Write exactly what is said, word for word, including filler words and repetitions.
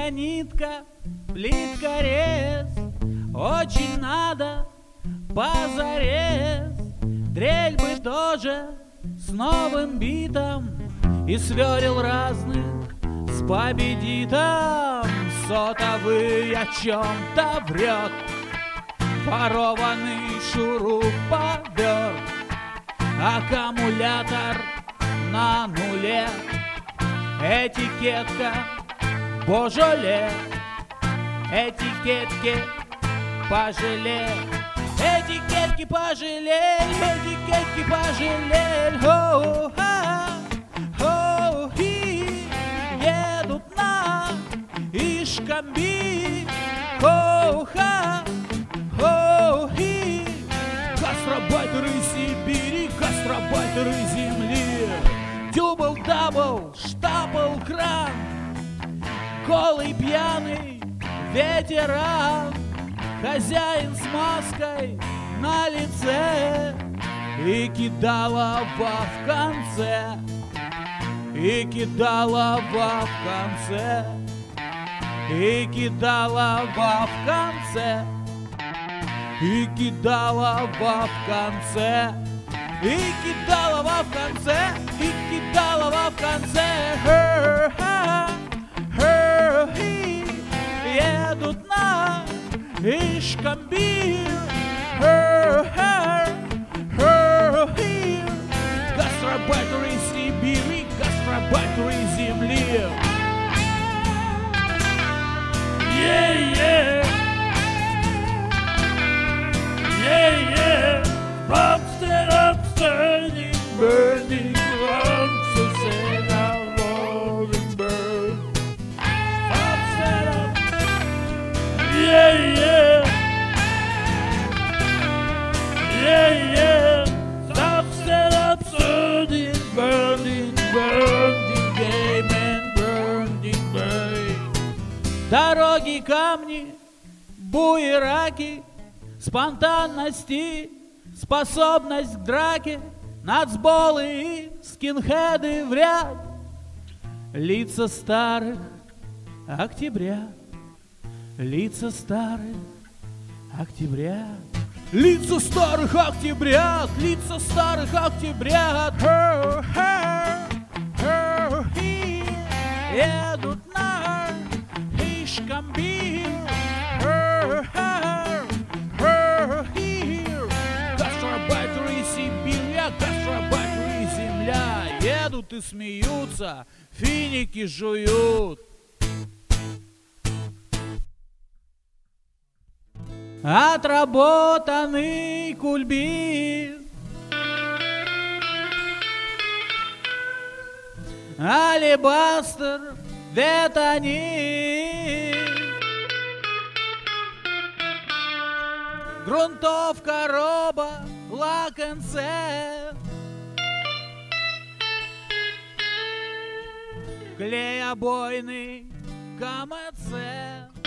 Тонкая нитка, плитка рез, очень надо позарез. Дрель бы тоже с новым битом и сверил разных с победитом. Сотовый о чем-то врет, ворованный шуруповерт, аккумулятор на нуле, этикетка Божоле, этикетки пожалей, этикетки пожалей, этикетки пожалей. Хоу-ха, хоу-хи, едут на Ишкамби. Хоу-ха, хоу-хи, гастробайтеры Сибири, гастробайтеры земли. Дюбл-дабл, штабл-кран, голый пьяный ветеран, хозяин с маской на лице и кидалова в конце, и кидалова в конце, и кидалова в конце, и кидалова в конце, и кидалова в конце, и кидалова в конце. Хэ-ха, хэ-хи, едут на Ишкамбир. Хэ-хэ, хэ-хи, гастробайтеры Сибири, гастробайтеры земли. Yeah-yeah, yeah-yeah, Bumstead upstanding, burning, run, so say now, roaring bird. Bumstead up, yeah-yeah, yeah-yeah, Bumstead upstanding, burning, burning, game and burning, burning. Дороги, камни, буераки, спонтанности, способность к драке, нацболы и скинхеды в ряд. Лица старых октября, лица старых октября, лица старых октябрят, лица старых октябрят. Хэ-хэ-хэ-хи, едут на Ишкамбир. Гастробайтеры Сибирь, гастробайтеры земля, едут и смеются, финики жуют. Отработанный кульбит, алебастер, ветонит, грунтовка роба, лакенце, клей обойный КМЦ.